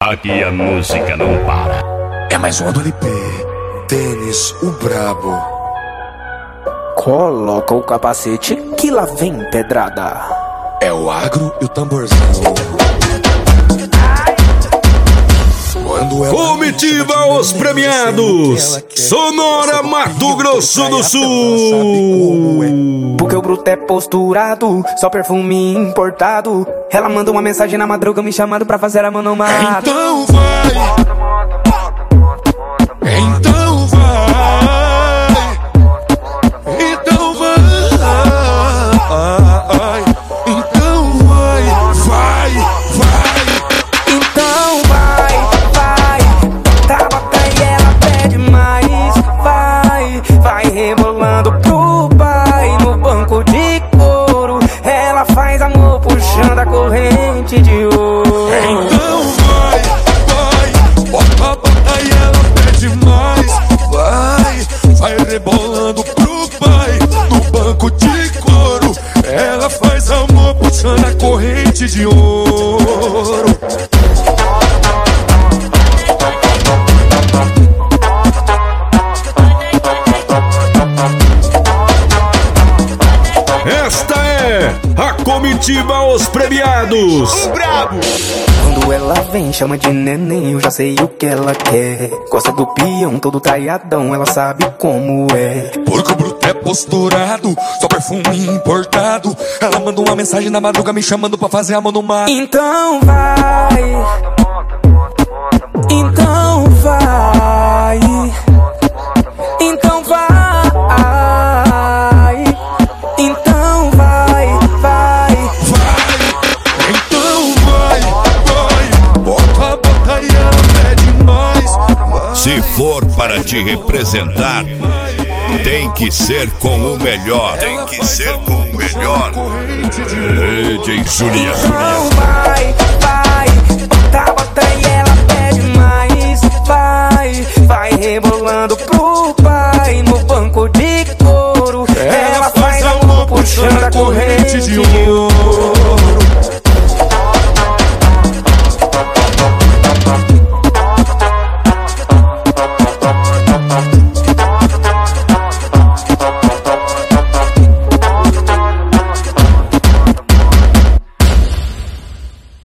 Aqui a música não para. É mais uma do LP. Tênis, o brabo. Coloca o capacete que lá vem pedrada. É o agro e o tamborzão. Comitiva Os Premiados, Sonora, Mato Grosso do Sul. Porque o bruto é posturado, só perfume importado. Ela manda uma mensagem na madruga me chamando pra fazer a manomada. Então vai, então vai, então vai, então vai, vai, vai. Então vai, bota e ela pede mais. Vai rebolando pro pai no banco de couro. Ela faz amor puxando a corrente de ouro. Então vai, bota e ela pede mais. Vai rebolando pro pai no banco de couro. Ela faz amor puxando a corrente de ouro. Esta é a Comitiva Os Premiados. O brabo. Quando ela vem, chama de neném, eu já sei o que ela quer. Gosta do peão, todo traiadão, ela sabe como é. Porque o bruto é posturado, só perfume importado. Ela manda uma mensagem na madruga me chamando pra fazer amor no mar. Então vai, então vai, então vai, então vai, Então vai, bota e ela pede mais. Se for para te representar, tem que ser com o melhor. Tem que ser com o melhor. DJ Julia. então vai, bota e ela pede mais. Vai rebolando pro pai no banco de couro. Ela faz amor puxando a corrente de ouro.